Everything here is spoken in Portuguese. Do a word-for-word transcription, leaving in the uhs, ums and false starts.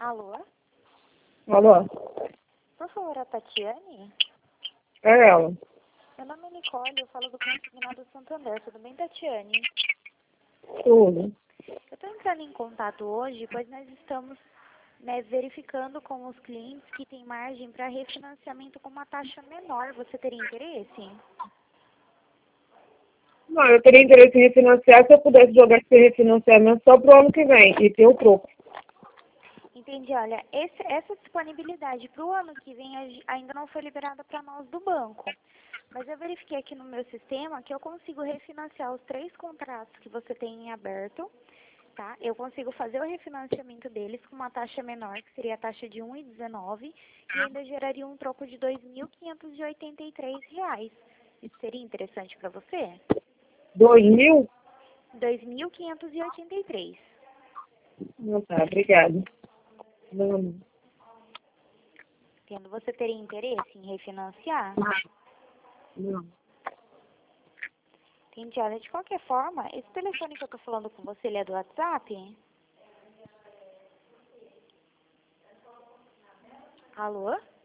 Alô? Alô? Por favor, a Tatiane? É ela. Meu nome é Nicole, eu falo do Consignado Santander. Tudo bem, Tatiane? Tudo. Eu estou entrando em contato hoje, pois nós estamos né, verificando com os clientes que tem margem para refinanciamento com uma taxa menor. Você teria interesse? Não, eu teria interesse em refinanciar se eu pudesse jogar esse refinanciamento só pro ano que vem e ter o troco. Entendi. Olha, esse, essa disponibilidade para o ano que vem a- ainda não foi liberada para nós do banco. Mas eu verifiquei aqui no meu sistema que eu consigo refinanciar os três contratos que você tem em aberto, tá? Eu consigo fazer o refinanciamento deles com uma taxa menor, que seria a taxa de um vírgula dezenove, e ainda geraria um troco de dois mil quinhentos e oitenta e três reais. Isso seria interessante para você? Dois mil? dois mil quinhentos e oitenta e três. Não tá, obrigada. Não. Tendo, você teria interesse em refinanciar? Não. Entendi. Olha, de qualquer forma, esse telefone que eu tô falando com você, ele é do WhatsApp? Alô?